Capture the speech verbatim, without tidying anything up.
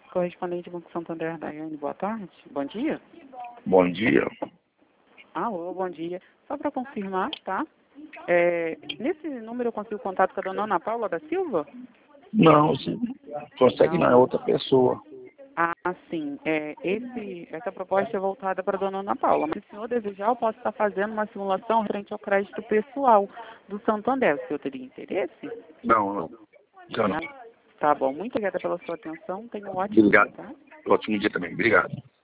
Correspondente Banco Santander, Daiane, boa tarde. Bom dia. Bom dia. Alô, bom dia. Só para confirmar, tá? É, nesse número eu consigo contato com a dona Ana Paula da Silva? Não, você consegue não, é Não. outra pessoa. Ah, sim. É, esse, essa proposta é voltada para a dona Ana Paula. Mas se o senhor desejar, eu posso estar fazendo uma simulação frente ao crédito pessoal do Santander. O senhor teria interesse? Não, não. Já não. Não? Tá bom. Muito obrigada pela sua atenção. Tenha um ótimo dia, Obrigado. tá? Ótimo dia também. Obrigado.